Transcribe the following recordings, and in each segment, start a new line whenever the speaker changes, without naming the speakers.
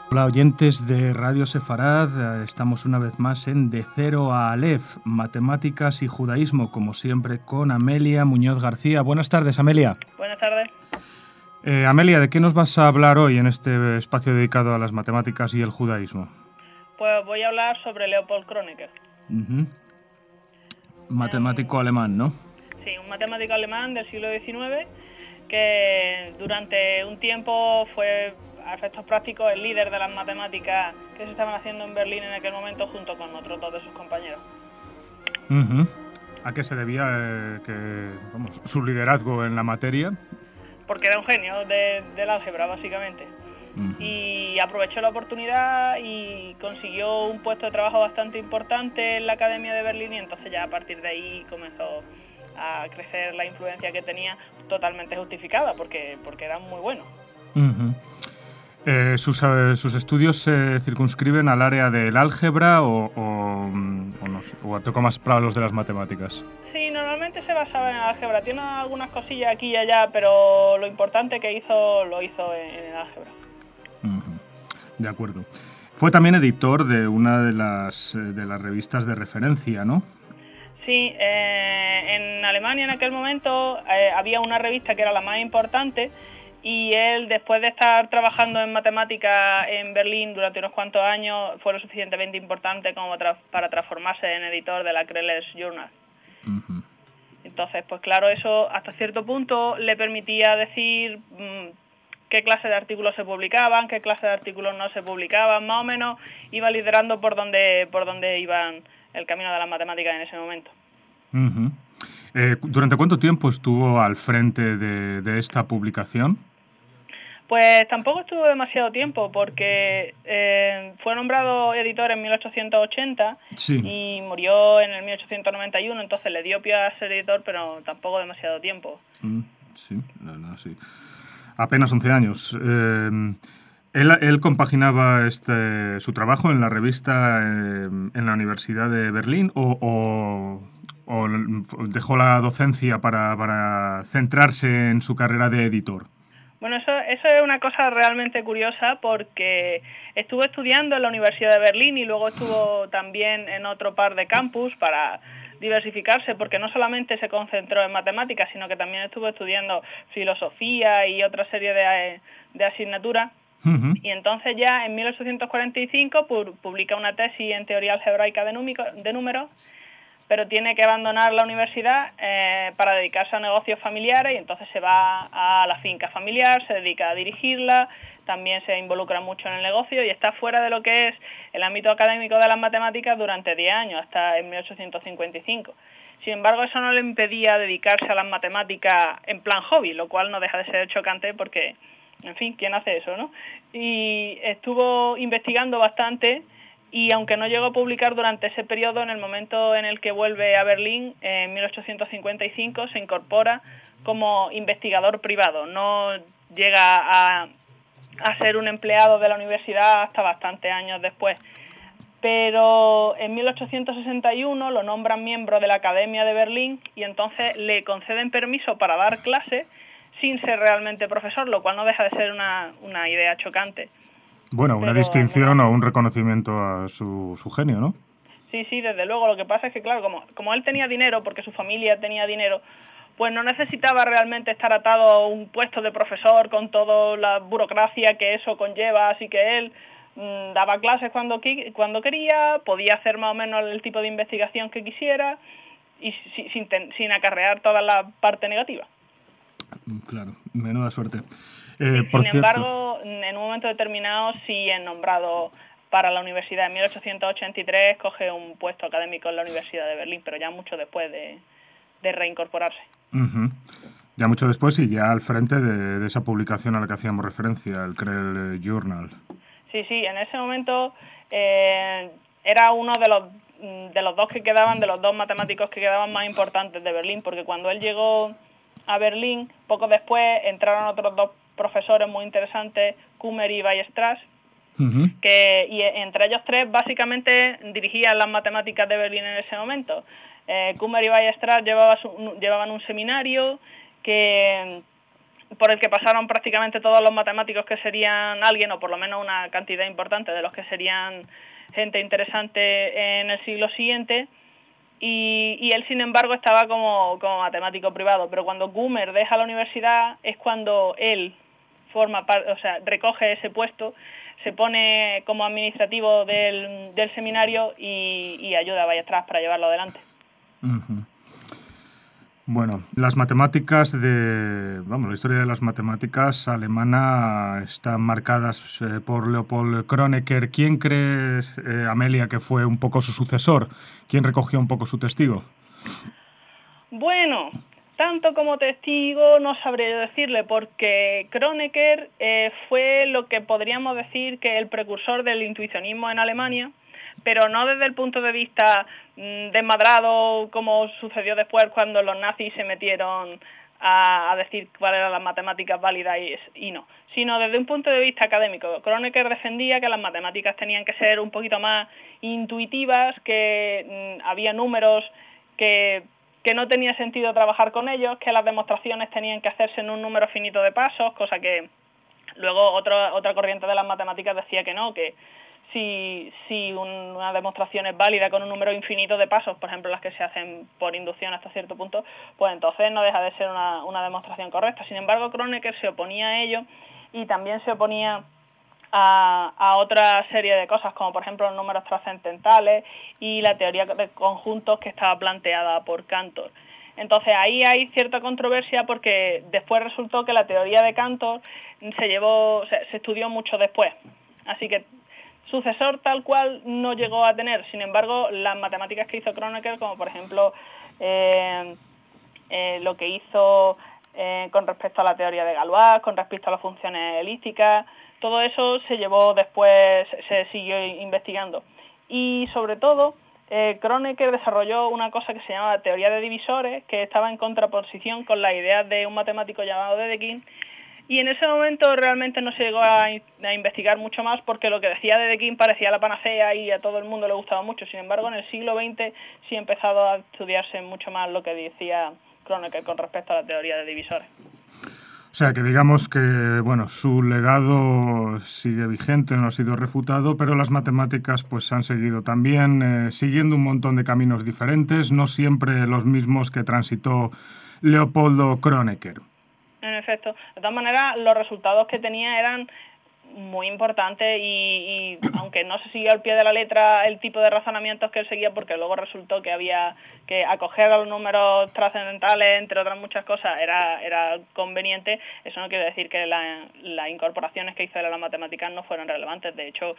Hola oyentes de Radio Sefarad, estamos una vez más en De Cero a Aleph, Matemáticas y Judaísmo, como siempre con Amelia Muñoz García. Buenas tardes, Amelia.
Buenas tardes.
Amelia, ¿de qué nos vas a hablar hoy en este espacio dedicado a las matemáticas y el judaísmo?
Pues voy a hablar sobre Leopold Kronecker.
Matemático alemán, ¿no?
Sí, un matemático alemán del siglo XIX que durante un tiempo fue, a efectos prácticos, el líder de las matemáticas que se estaban haciendo en Berlín en aquel momento junto con otros dos de sus compañeros.
¿A qué se debía su liderazgo en la materia?
Porque era un genio del álgebra, básicamente. Y aprovechó la oportunidad y consiguió un puesto de trabajo bastante importante en la Academia de Berlín, y entonces ya a partir de ahí comenzó a crecer la influencia que tenía, totalmente justificada, porque era muy bueno.
¿Sus estudios se circunscriben al área del álgebra o tocó más para los de las matemáticas?
Sí, normalmente se basaba en el álgebra. Tiene algunas cosillas aquí y allá, pero lo importante que hizo, lo hizo en el álgebra.
De acuerdo. Fue también editor de una de las revistas de referencia, ¿no?
Sí, en Alemania en aquel momento había una revista que era la más importante, y él, después de estar trabajando en matemática en Berlín durante unos cuantos años, fue lo suficientemente importante como para transformarse en editor de la Krelles Journal. Entonces, pues claro, eso hasta cierto punto le permitía decir qué clase de artículos se publicaban, qué clase de artículos no se publicaban. Más o menos iba liderando por dónde iban el camino de las matemáticas en ese momento.
¿Durante cuánto tiempo estuvo al frente de esta publicación?
Pues tampoco estuvo demasiado tiempo, porque fue nombrado editor en 1880
sí.
Y murió en el 1891, entonces le dio pie a ser editor, pero tampoco demasiado tiempo.
Sí, la verdad, sí. Apenas 11 años. Él compaginaba su trabajo en la revista en la Universidad de Berlín o dejó la docencia para centrarse en su carrera de editor.
Bueno, eso es una cosa realmente curiosa, porque estuvo estudiando en la Universidad de Berlín y luego estuvo también en otro par de campus para diversificarse, porque no solamente se concentró en matemáticas, sino que también estuvo estudiando filosofía y otra serie de asignaturas. Y entonces ya en 1845 publica una tesis en teoría algebraica de números, pero tiene que abandonar la universidad para dedicarse a negocios familiares, y entonces se va a la finca familiar, se dedica a dirigirla, también se involucra mucho en el negocio y está fuera de lo que es el ámbito académico de las matemáticas durante 10 años, hasta en 1855. Sin embargo, eso no le impedía dedicarse a las matemáticas en plan hobby, lo cual no deja de ser chocante porque, en fin, ¿quién hace eso, no? Y estuvo investigando bastante, y aunque no llegó a publicar durante ese periodo, en el momento en el que vuelve a Berlín, en 1855, se incorpora como investigador privado. No llega a ser un empleado de la universidad hasta bastantes años después. Pero en 1861 lo nombran miembro de la Academia de Berlín, y entonces le conceden permiso para dar clases sin ser realmente profesor, lo cual no deja de ser una idea chocante.
Bueno, una distinción o un reconocimiento a su genio, ¿no?
Sí, desde luego. Lo que pasa es que, claro, como él tenía dinero, porque su familia tenía dinero, pues no necesitaba realmente estar atado a un puesto de profesor con toda la burocracia que eso conlleva, así que él daba clases cuando quería, podía hacer más o menos el tipo de investigación que quisiera, y sin acarrear toda la parte negativa.
Claro, menuda suerte.
Sin embargo, en un momento determinado sí es nombrado para la universidad. En 1883 coge un puesto académico en la Universidad de Berlín, pero ya mucho después de reincorporarse.
Ya mucho después, y ya al frente de esa publicación a la que hacíamos referencia, el Krelles Journal.
Sí, en ese momento era uno de los dos que quedaban, de los dos matemáticos que quedaban más importantes de Berlín, porque cuando él llegó a Berlín, poco después entraron otros dos profesores muy interesantes, Kummer y Weierstrass, y entre ellos tres básicamente dirigían las matemáticas de Berlín en ese momento. Kummer y Weierstrass llevaban un seminario que por el que pasaron prácticamente todos los matemáticos que serían alguien, o por lo menos una cantidad importante de los que serían gente interesante en el siglo siguiente, y él, sin embargo, estaba como matemático privado. Pero cuando Gummer deja la universidad es cuando él recoge ese puesto, se pone como administrativo del seminario y ayuda a Weierstrass para llevarlo adelante.
Uh-huh. Bueno, las matemáticas la historia de las matemáticas alemana están marcadas por Leopold Kronecker. ¿Quién crees, Amelia, que fue un poco su sucesor? ¿Quién recogió un poco su testigo?
Bueno, tanto como testigo no sabré decirle, porque Kronecker fue lo que podríamos decir que el precursor del intuicionismo en Alemania, pero no desde el punto de vista desmadrado, como sucedió después cuando los nazis se metieron a decir cuáles eran las matemáticas válidas y no, sino desde un punto de vista académico. Kronecker defendía que las matemáticas tenían que ser un poquito más intuitivas, que había números que no tenía sentido trabajar con ellos, que las demostraciones tenían que hacerse en un número finito de pasos, cosa que luego otra corriente de las matemáticas decía que no, que si una demostración es válida con un número infinito de pasos, por ejemplo las que se hacen por inducción hasta cierto punto, pues entonces no deja de ser una demostración correcta. Sin embargo, Kronecker se oponía a ello y también se oponía a otra serie de cosas, como por ejemplo los números trascendentales y la teoría de conjuntos que estaba planteada por Cantor. Entonces ahí hay cierta controversia porque después resultó que la teoría de Cantor se estudió mucho después. Así que sucesor tal cual no llegó a tener. Sin embargo, las matemáticas que hizo Kronecker, como por ejemplo lo que hizo con respecto a la teoría de Galois, con respecto a las funciones elípticas, todo eso se llevó después, se siguió investigando. Y sobre todo, Kronecker desarrolló una cosa que se llama teoría de divisores, que estaba en contraposición con las ideas de un matemático llamado Dedekind. Y en ese momento realmente no se llegó a investigar mucho más, porque lo que decía Dedekind parecía la panacea y a todo el mundo le gustaba mucho. Sin embargo, en el siglo XX sí ha empezado a estudiarse mucho más lo que decía Kronecker con respecto a la teoría de divisores.
O sea, que digamos que su legado sigue vigente, no ha sido refutado, pero las matemáticas pues han seguido también siguiendo un montón de caminos diferentes, no siempre los mismos que transitó Leopoldo Kronecker.
En efecto. De todas maneras, los resultados que tenía eran muy importantes y aunque no se siguió al pie de la letra el tipo de razonamientos que él seguía, porque luego resultó que había que acoger a los números trascendentales, entre otras muchas cosas, era conveniente. Eso no quiere decir que las incorporaciones que hizo de las matemáticas no fueron relevantes. De hecho,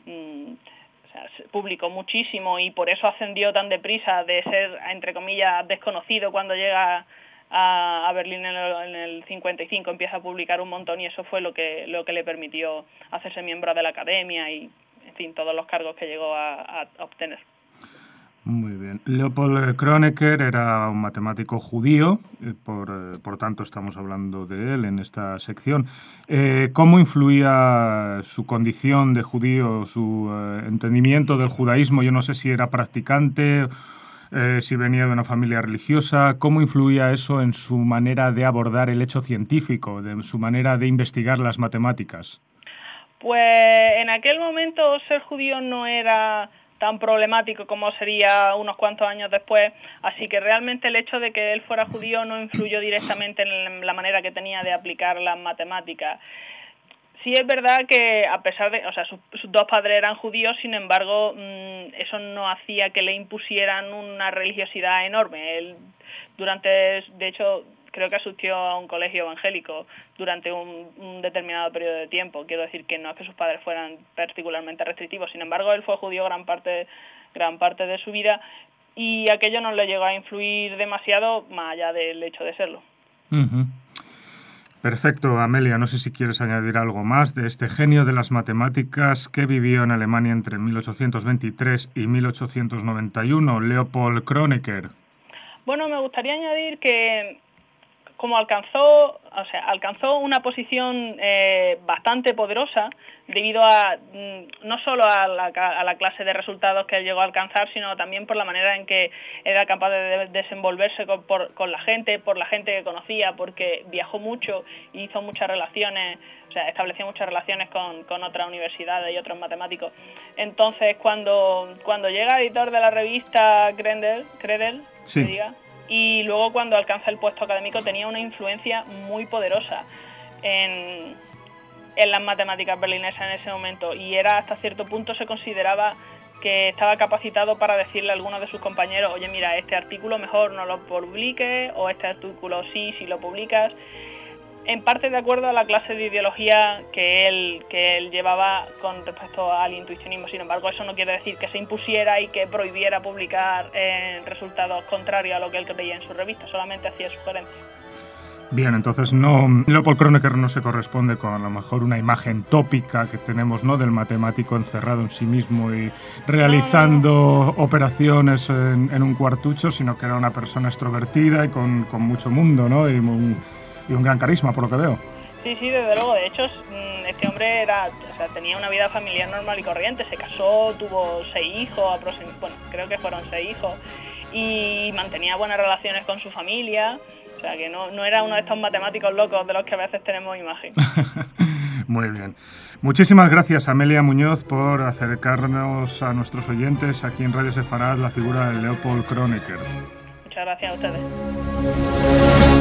se publicó muchísimo y por eso ascendió tan deprisa de ser, entre comillas, desconocido cuando llega a Berlín en el 55, empieza a publicar un montón y eso fue lo que le permitió hacerse miembro de la academia y, en fin, todos los cargos que llegó a obtener.
Muy bien. Leopold Kronecker era un matemático judío, por tanto estamos hablando de él en esta sección. ¿Cómo influía su condición de judío, su entendimiento del judaísmo? Yo no sé si era practicante, si venía de una familia religiosa. ¿Cómo influía eso en su manera de abordar el hecho científico, de su manera de investigar las matemáticas?
Pues en aquel momento ser judío no era tan problemático como sería unos cuantos años después, así que realmente el hecho de que él fuera judío no influyó directamente en la manera que tenía de aplicar las matemáticas. Sí es verdad que a pesar de, sus dos padres eran judíos, sin embargo, eso no hacía que le impusieran una religiosidad enorme. Él de hecho, creo que asistió a un colegio evangélico durante un determinado periodo de tiempo. Quiero decir que no es que sus padres fueran particularmente restrictivos. Sin embargo, él fue judío gran parte de su vida y aquello no le llegó a influir demasiado más allá del hecho de serlo.
Uh-huh. Perfecto, Amelia. No sé si quieres añadir algo más de este genio de las matemáticas que vivió en Alemania entre 1823 y 1891, Leopold Kronecker.
Bueno, me gustaría añadir que como alcanzó una posición bastante poderosa debido a no solo a la clase de resultados que él llegó a alcanzar, sino también por la manera en que era capaz de desenvolverse con la gente, por la gente que conocía, porque viajó mucho y hizo muchas relaciones, o sea, estableció muchas relaciones con otras universidades y otros matemáticos. Entonces, cuando llega editor de la revista Credel,
sí.
y luego cuando alcanza el puesto académico, tenía una influencia muy poderosa en las matemáticas berlinesas en ese momento, y era hasta cierto punto se consideraba que estaba capacitado para decirle a algunos de sus compañeros: oye, mira, este artículo mejor no lo publiques, o este artículo sí, si lo publicas. En parte de acuerdo a la clase de ideología que él llevaba con respecto al intuicionismo. Sin embargo, eso no quiere decir que se impusiera y que prohibiera publicar resultados contrarios a lo que él creía en su revista, solamente hacía sugerencias.
Bien, entonces Leopold Kronecker no se corresponde con a lo mejor una imagen tópica que tenemos, ¿no?, del matemático encerrado en sí mismo y realizando operaciones en un cuartucho, sino que era una persona extrovertida y con mucho mundo, ¿no?, y un gran carisma, por lo que veo.
Sí, desde luego. De hecho, este hombre tenía una vida familiar normal y corriente. Se casó, tuvo 6 hijos, creo que fueron 6 hijos, y mantenía buenas relaciones con su familia. O sea, que no era uno de estos matemáticos locos de los que a veces tenemos imagen.
Muy bien. Muchísimas gracias, Amelia Muñoz, por acercarnos a nuestros oyentes aquí en Radio Sefarad la figura de Leopold Kronecker.
Muchas gracias a ustedes.